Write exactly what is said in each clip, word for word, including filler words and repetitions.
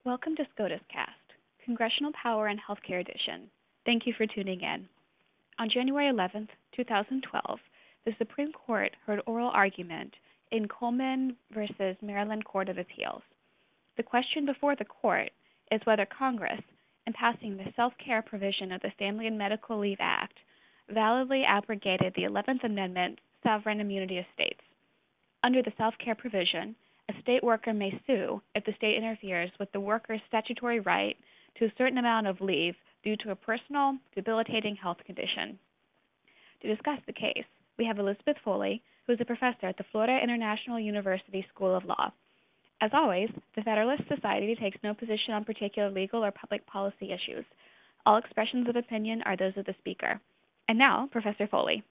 Welcome to SCOTUS Cast, Congressional Power and Healthcare Edition. Thank you for tuning in. On January eleventh, twenty twelve, the Supreme Court heard oral argument in Coleman versus Maryland Court of Appeals. The question before the court is whether Congress, in passing the self-care provision of the Family and Medical Leave Act, validly abrogated the eleventh Amendment sovereign immunity of states. Under the self-care provision, a state worker may sue if the state interferes with the worker's statutory right to a certain amount of leave due to a personal, debilitating health condition. To discuss the case, we have Elizabeth Foley, who is a professor at the Florida International University School of Law. As always, the Federalist Society takes no position on particular legal or public policy issues. All expressions of opinion are those of the speaker. And now, Professor Foley.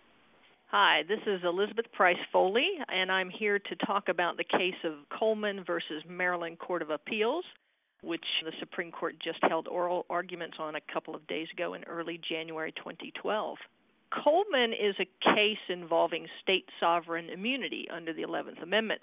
Hi, this is Elizabeth Price Foley, and I'm here to talk about the case of Coleman versus Maryland Court of Appeals, which the Supreme Court just held oral arguments on a couple of days ago in early January twenty twelve. Coleman is a case involving state sovereign immunity under the eleventh Amendment,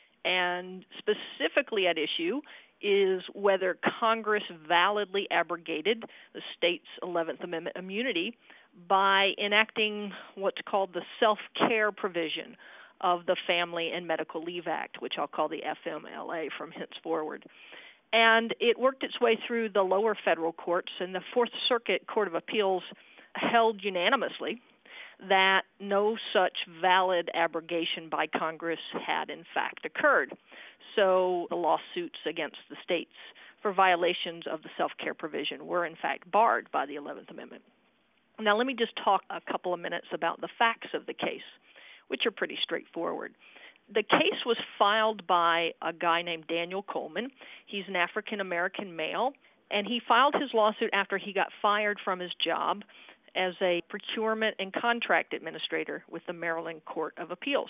and specifically at issue is whether Congress validly abrogated the state's eleventh Amendment immunity by enacting what's called the self-care provision of the Family and Medical Leave Act, which I'll call the F M L A from henceforward. And it worked its way through the lower federal courts, and the Fourth Circuit Court of Appeals held unanimously that no such valid abrogation by Congress had in fact occurred. So the lawsuits against the states for violations of the self-care provision were in fact barred by the eleventh Amendment. Now let me just talk a couple of minutes about the facts of the case, which are pretty straightforward. The case was filed by a guy named Daniel Coleman. He's an African-American male, and he filed his lawsuit after he got fired from his job as a procurement and contract administrator with the Maryland Court of Appeals.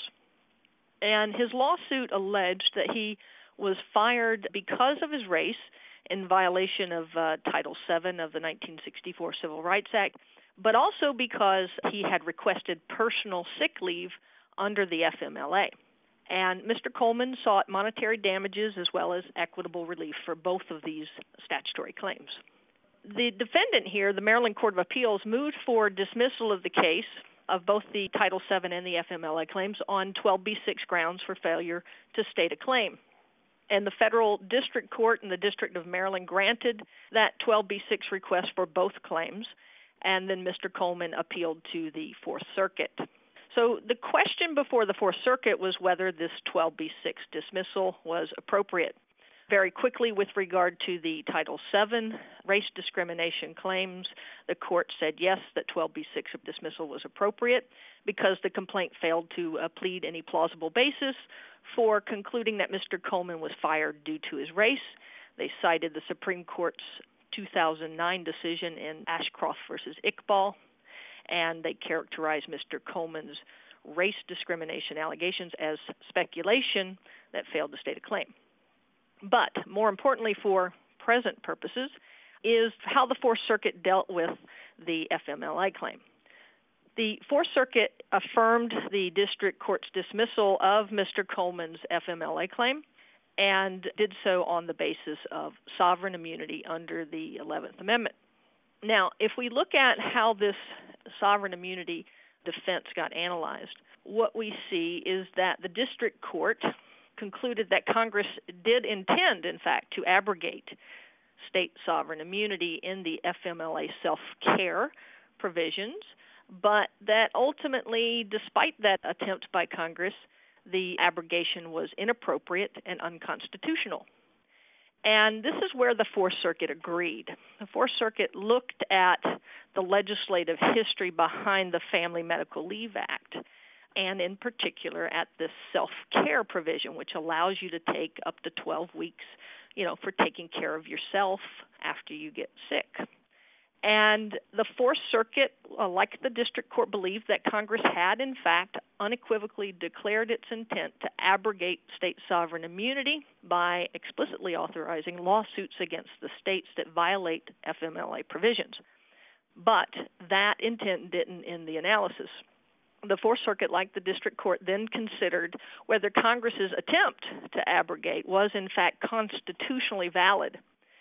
And his lawsuit alleged that he was fired because of his race in violation of uh, Title seven of the nineteen sixty-four Civil Rights Act, but also because he had requested personal sick leave under the F M L A. And Mister Coleman sought monetary damages as well as equitable relief for both of these statutory claims. The defendant here, the Maryland Court of Appeals, moved for dismissal of the case of both the Title seven and the F M L A claims on twelve B six grounds for failure to state a claim. And the federal district court in the District of Maryland granted that twelve B six request for both claims, and then Mister Coleman appealed to the Fourth Circuit. So the question before the Fourth Circuit was whether this twelve B six dismissal was appropriate. Very quickly, with regard to the Title seven race discrimination claims, the court said yes, that twelve B six dismissal was appropriate because the complaint failed to uh, plead any plausible basis for concluding that Mister Coleman was fired due to his race. They cited the Supreme Court's two thousand nine decision in Ashcroft versus Iqbal, and they characterized Mister Coleman's race discrimination allegations as speculation that failed to state a claim. But more importantly for present purposes is how the Fourth Circuit dealt with the F M L A claim. The Fourth Circuit affirmed the district court's dismissal of Mister Coleman's F M L A claim and did so on the basis of sovereign immunity under the eleventh Amendment. Now, if we look at how this sovereign immunity defense got analyzed, what we see is that the district court concluded that Congress did intend, in fact, to abrogate state sovereign immunity in the F M L A self-care provisions, but that ultimately, despite that attempt by Congress, the abrogation was inappropriate and unconstitutional. And this is where the Fourth Circuit agreed. The Fourth Circuit looked at the legislative history behind the Family Medical Leave Act, and in particular at this self-care provision, which allows you to take up to twelve weeks, you know, for taking care of yourself after you get sick. And the Fourth Circuit, uh, like the district court, believed that Congress had, in fact, unequivocally declared its intent to abrogate state sovereign immunity by explicitly authorizing lawsuits against the states that violate F M L A provisions. But that intent didn't end the analysis. The Fourth Circuit, like the district court, then considered whether Congress's attempt to abrogate was in fact constitutionally valid,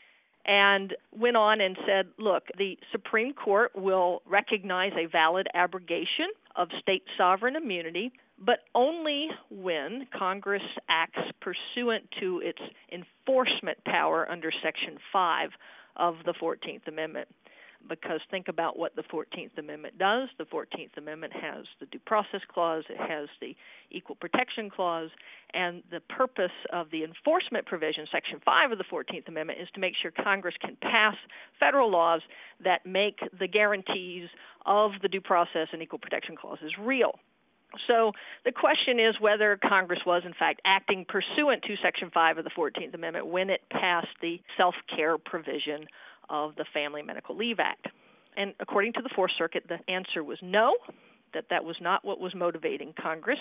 and went on and said, look, the Supreme Court will recognize a valid abrogation of state sovereign immunity, but only when Congress acts pursuant to its enforcement power under Section five of the fourteenth Amendment. Because think about what the fourteenth Amendment does. The fourteenth Amendment has the Due Process Clause, it has the Equal Protection Clause, and the purpose of the enforcement provision, Section five of the fourteenth Amendment, is to make sure Congress can pass federal laws that make the guarantees of the Due Process and Equal Protection Clauses real. So the question is whether Congress was, in fact, acting pursuant to Section five of the fourteenth Amendment when it passed the self-care provision of the Family Medical Leave Act. And according to the Fourth Circuit, the answer was no, that that was not what was motivating Congress.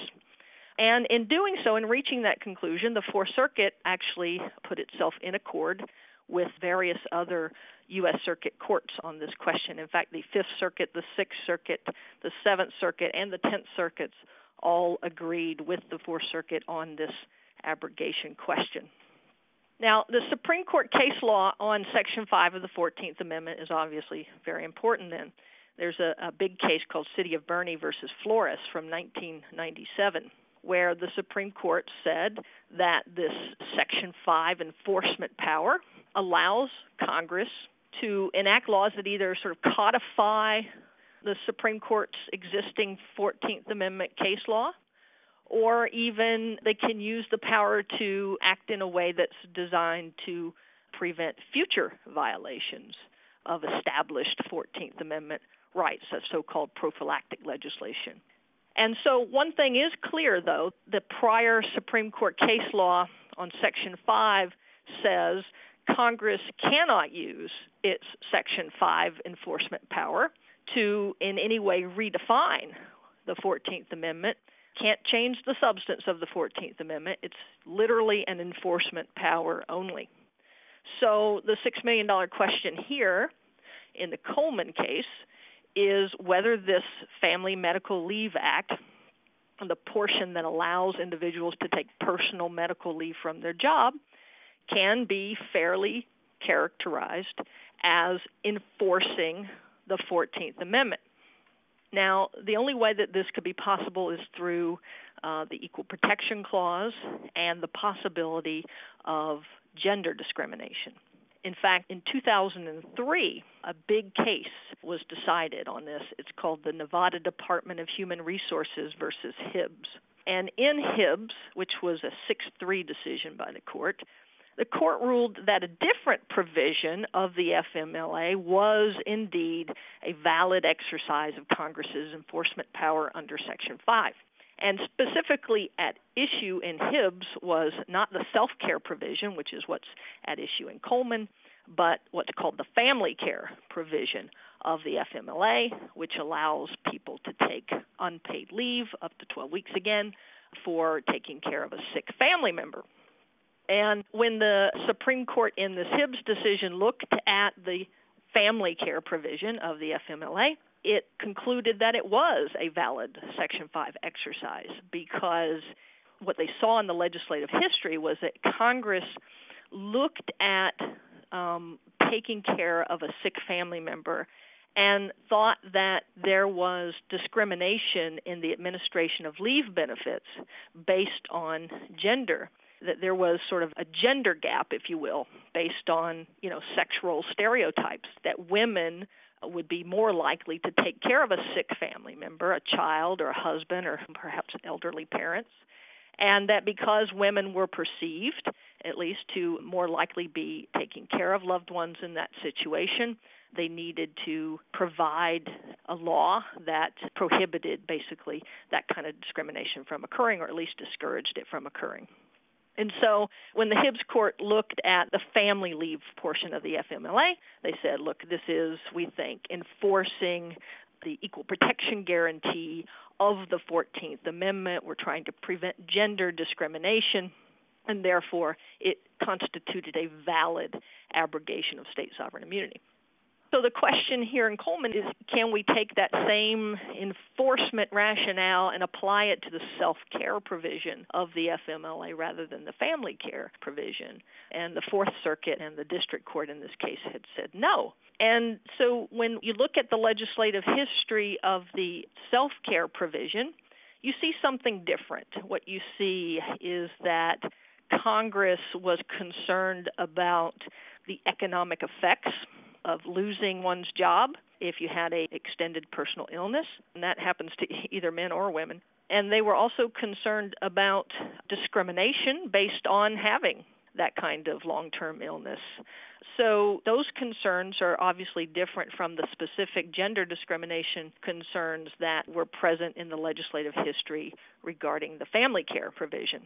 And in doing so, in reaching that conclusion, the Fourth Circuit actually put itself in accord with various other U S Circuit courts on this question. In fact, the Fifth Circuit, the Sixth Circuit, the Seventh Circuit, and the Tenth Circuits all agreed with the Fourth Circuit on this abrogation question. Now, the Supreme Court case law on Section five of the fourteenth Amendment is obviously very important then. There's a, a big case called City of Bernie versus Flores from nineteen ninety-seven, where the Supreme Court said that this Section five enforcement power allows Congress to enact laws that either sort of codify the Supreme Court's existing fourteenth Amendment case law, or even they can use the power to act in a way that's designed to prevent future violations of established fourteenth Amendment rights, that's so-called prophylactic legislation. And so one thing is clear, though, the prior Supreme Court case law on Section five says Congress cannot use its Section five enforcement power to in any way redefine the fourteenth Amendment. Can't change the substance of the fourteenth Amendment. It's literally an enforcement power only. So the six million dollars question here in the Coleman case is whether this Family Medical Leave Act, the portion that allows individuals to take personal medical leave from their job, can be fairly characterized as enforcing the fourteenth Amendment. Now, the only way that this could be possible is through uh, the Equal Protection Clause and the possibility of gender discrimination. In fact, in two thousand three, a big case was decided on this. It's called the Nevada Department of Human Resources versus Hibbs. And in Hibbs, which was a six three decision by the court, the court ruled that a different provision of the F M L A was indeed a valid exercise of Congress's enforcement power under Section five. And specifically at issue in Hibbs was not the self-care provision, which is what's at issue in Coleman, but what's called the family care provision of the F M L A, which allows people to take unpaid leave up to twelve weeks again for taking care of a sick family member. And when the Supreme Court in this Hibbs decision looked at the family care provision of the F M L A, it concluded that it was a valid Section five exercise because what they saw in the legislative history was that Congress looked at um, taking care of a sick family member and thought that there was discrimination in the administration of leave benefits based on gender, that there was sort of a gender gap, if you will, based on, you know, sexual stereotypes, that women would be more likely to take care of a sick family member, a child or a husband or perhaps elderly parents, and that because women were perceived, at least, to more likely be taking care of loved ones in that situation, they needed to provide a law that prohibited basically that kind of discrimination from occurring, or at least discouraged it from occurring. And so when the Hibbs court looked at the family leave portion of the F M L A, they said, look, this is, we think, enforcing the equal protection guarantee of the fourteenth Amendment. We're trying to prevent gender discrimination, and therefore it constituted a valid abrogation of state sovereign immunity. So the question here in Coleman is, can we take that same enforcement rationale and apply it to the self-care provision of the F M L A rather than the family care provision? And the Fourth Circuit and the district court in this case had said no. And so when you look at the legislative history of the self-care provision, you see something different. What you see is that Congress was concerned about the economic effects of losing one's job if you had a extended personal illness, and that happens to either men or women. And they were also concerned about discrimination based on having that kind of long-term illness. So those concerns are obviously different from the specific gender discrimination concerns that were present in the legislative history regarding the family care provision.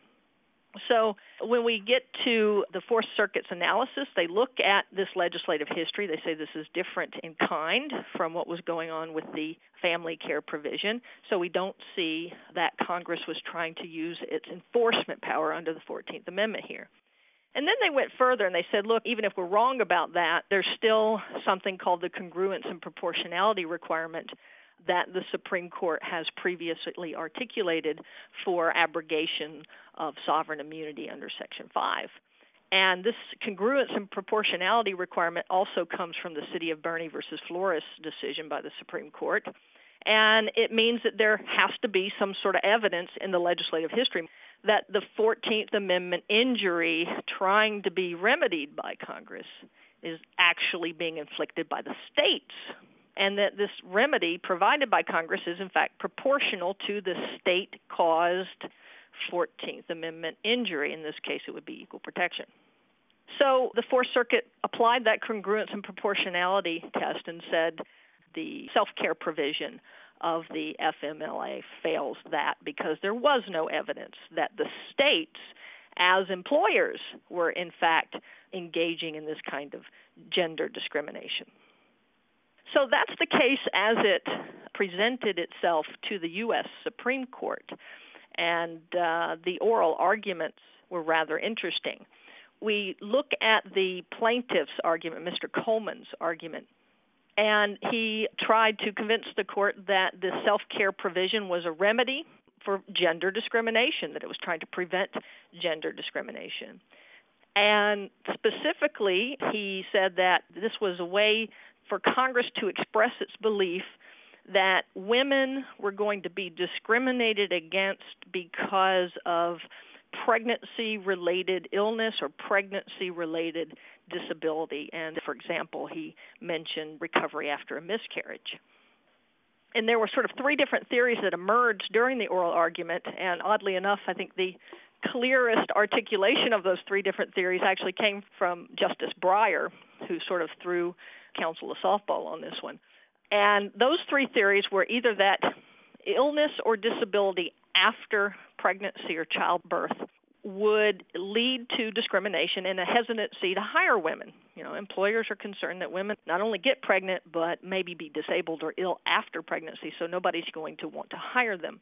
So when we get to the Fourth Circuit's analysis, they look at this legislative history. They say this is different in kind from what was going on with the family care provision. So we don't see that Congress was trying to use its enforcement power under the fourteenth Amendment here. And then they went further and they said, look, even if we're wrong about that, there's still something called the congruence and proportionality requirement that the Supreme Court has previously articulated for abrogation of sovereign immunity under Section five. And this congruence and proportionality requirement also comes from the City of Bernie versus Flores decision by the Supreme Court. And it means that there has to be some sort of evidence in the legislative history that the fourteenth Amendment injury trying to be remedied by Congress is actually being inflicted by the states, and that this remedy provided by Congress is, in fact, proportional to the state-caused fourteenth Amendment injury. In this case, it would be equal protection. So the Fourth Circuit applied that congruence and proportionality test and said the self-care provision of the F M L A fails that because there was no evidence that the states, as employers, were, in fact, engaging in this kind of gender discrimination. So that's the case as it presented itself to the U S Supreme Court, and uh, the oral arguments were rather interesting. We look at the plaintiff's argument, Mister Coleman's argument, and he tried to convince the court that the self-care provision was a remedy for gender discrimination, that it was trying to prevent gender discrimination. And specifically, he said that this was a way for Congress to express its belief that women were going to be discriminated against because of pregnancy-related illness or pregnancy-related disability. And, for example, he mentioned recovery after a miscarriage. And there were sort of three different theories that emerged during the oral argument, and oddly enough, I think the clearest articulation of those three different theories actually came from Justice Breyer, who sort of threw counsel a softball on this one. And those three theories were either that illness or disability after pregnancy or childbirth would lead to discrimination and a hesitancy to hire women. You know, employers are concerned that women not only get pregnant, but maybe be disabled or ill after pregnancy, so nobody's going to want to hire them.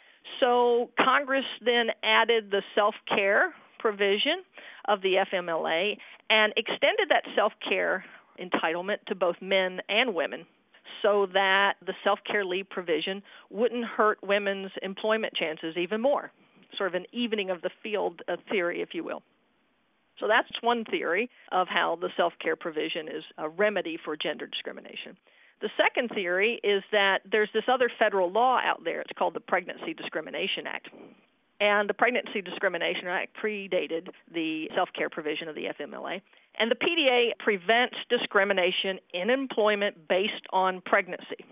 So Congress then added the self-care provision of the F M L A and extended that self-care entitlement to both men and women, so that the self-care leave provision wouldn't hurt women's employment chances even more, sort of an evening of the field uh, theory, if you will. So that's one theory of how the self-care provision is a remedy for gender discrimination. The second theory is that there's this other federal law out there. It's called the Pregnancy Discrimination Act. And the Pregnancy Discrimination Act predated the self-care provision of the F M L A. And the P D A prevents discrimination in employment based on pregnancy.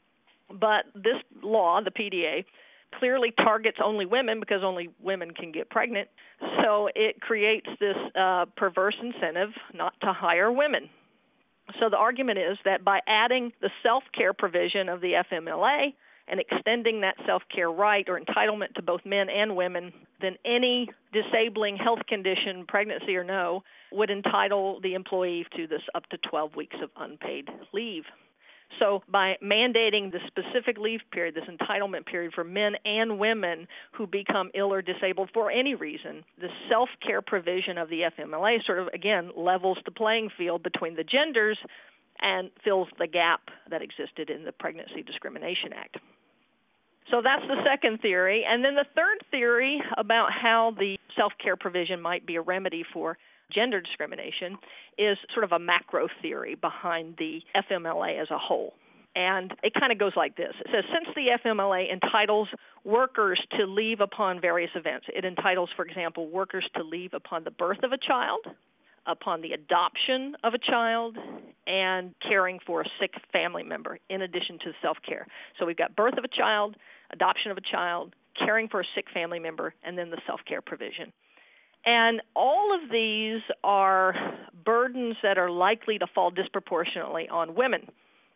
But this law, the P D A, clearly targets only women because only women can get pregnant. So it creates this uh, perverse incentive not to hire women. So the argument is that by adding the self-care provision of the F M L A and extending that self-care right or entitlement to both men and women, then any disabling health condition, pregnancy or no, would entitle the employee to this up to twelve weeks of unpaid leave. So by mandating the specific leave period, this entitlement period for men and women who become ill or disabled for any reason, the self-care provision of the F M L A sort of, again, levels the playing field between the genders and fills the gap that existed in the Pregnancy Discrimination Act. So that's the second theory. And then the third theory about how the self-care provision might be a remedy for gender discrimination is sort of a macro theory behind the F M L A as a whole. And it kind of goes like this. It says, since the F M L A entitles workers to leave upon various events, it entitles, for example, workers to leave upon the birth of a child, upon the adoption of a child, and caring for a sick family member, in addition to self-care. So we've got birth of a child, adoption of a child, caring for a sick family member, and then the self-care provision. And all of these are burdens that are likely to fall disproportionately on women.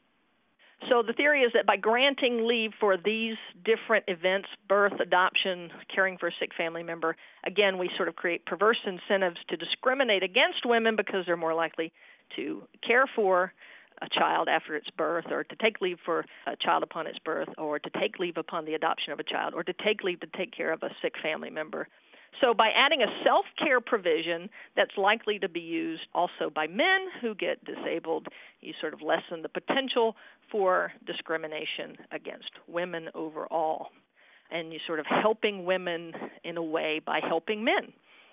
So the theory is that by granting leave for these different events, birth, adoption, caring for a sick family member, again, we sort of create perverse incentives to discriminate against women because they're more likely to care for a child after its birth, or to take leave for a child upon its birth, or to take leave upon the adoption of a child, or to take leave to take care of a sick family member. So by adding a self-care provision that's likely to be used also by men who get disabled, you sort of lessen the potential for discrimination against women overall. And you sort of helping women in a way by helping men.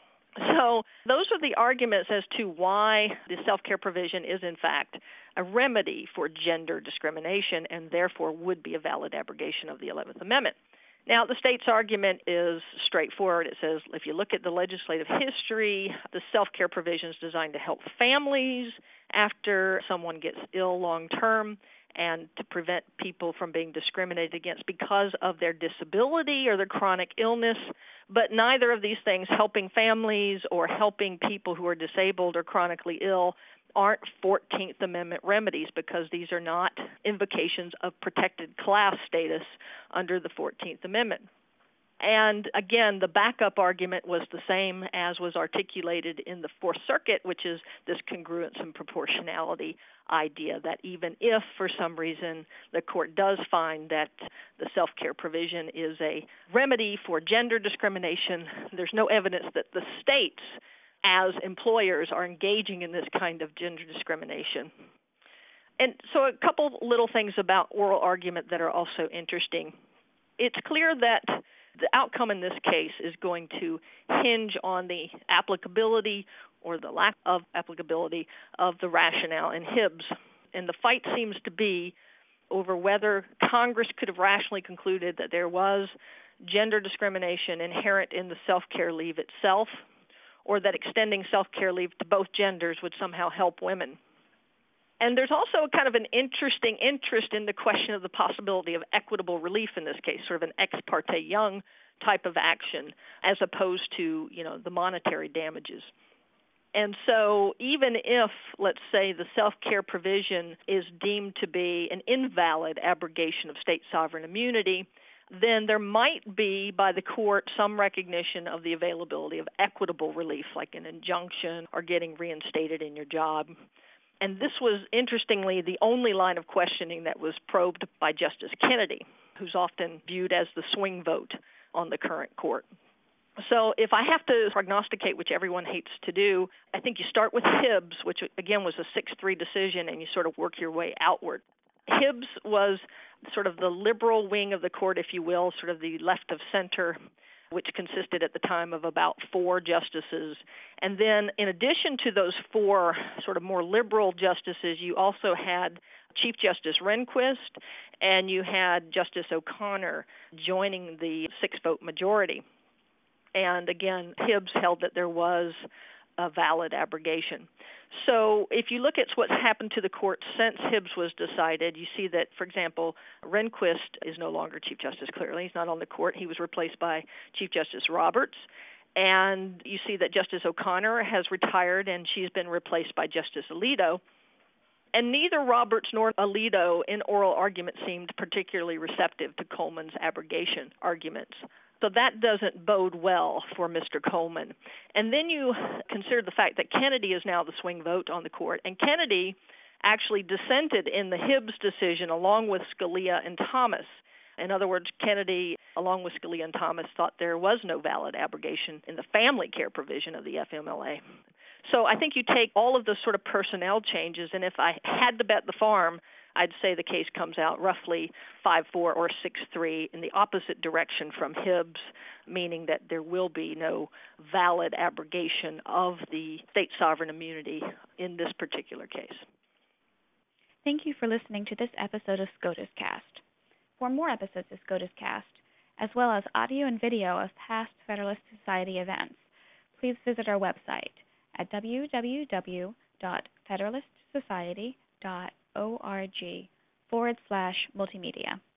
So those are the arguments as to why the self-care provision is, in fact, a remedy for gender discrimination and therefore would be a valid abrogation of the eleventh Amendment. Now, the state's argument is straightforward. It says if you look at the legislative history, the self-care provision is designed to help families after someone gets ill long-term and to prevent people from being discriminated against because of their disability or their chronic illness. But neither of these things, helping families or helping people who are disabled or chronically ill, aren't fourteenth Amendment remedies because these are not invocations of protected class status under the fourteenth Amendment. And again, the backup argument was the same as was articulated in the Fourth Circuit, which is this congruence and proportionality idea that even if, for some reason, the court does find that the self-care provision is a remedy for gender discrimination, there's no evidence that the states, as employers, are engaging in this kind of gender discrimination. And so a couple little things about oral argument that are also interesting. It's clear that the outcome in this case is going to hinge on the applicability or the lack of applicability of the rationale in Hibbs. And the fight seems to be over whether Congress could have rationally concluded that there was gender discrimination inherent in the self-care leave itself, or that extending self-care leave to both genders would somehow help women. And there's also kind of an interesting interest in the question of the possibility of equitable relief in this case, sort of an ex parte Young type of action, as opposed to, you know, the monetary damages. And so even if, let's say, the self-care provision is deemed to be an invalid abrogation of state sovereign immunity, then there might be by the court some recognition of the availability of equitable relief, like an injunction or getting reinstated in your job. And this was, interestingly, the only line of questioning that was probed by Justice Kennedy, who's often viewed as the swing vote on the current court. So if I have to prognosticate, which everyone hates to do, I think you start with Hibbs, which, again, was a six three decision, and you sort of work your way outward. Hibbs was sort of the liberal wing of the court, if you will, sort of the left of center, which consisted at the time of about four justices. And then in addition to those four sort of more liberal justices, you also had Chief Justice Rehnquist and you had Justice O'Connor joining the six-vote majority. And again, Hibbs held that there was a valid abrogation. So if you look at what's happened to the court since Hibbs was decided, you see that, for example, Rehnquist is no longer Chief Justice, clearly. He's not on the court. He was replaced by Chief Justice Roberts. And you see that Justice O'Connor has retired, and she's been replaced by Justice Alito. And neither Roberts nor Alito in oral argument seemed particularly receptive to Coleman's abrogation arguments. So that doesn't bode well for Mister Coleman. And then you consider the fact that Kennedy is now the swing vote on the court, and Kennedy actually dissented in the Hibbs decision along with Scalia and Thomas. In other words, Kennedy, along with Scalia and Thomas, thought there was no valid abrogation in the family care provision of the F M L A. So I think you take all of the sort of personnel changes, and if I had to bet the farm, I'd say the case comes out roughly five four or six three in the opposite direction from Hibbs, meaning that there will be no valid abrogation of the state sovereign immunity in this particular case. Thank you for listening to this episode of SCOTUS Cast. For more episodes of SCOTUS Cast, as well as audio and video of past Federalist Society events, please visit our website at w w w dot federalist society dot org forward slash multimedia.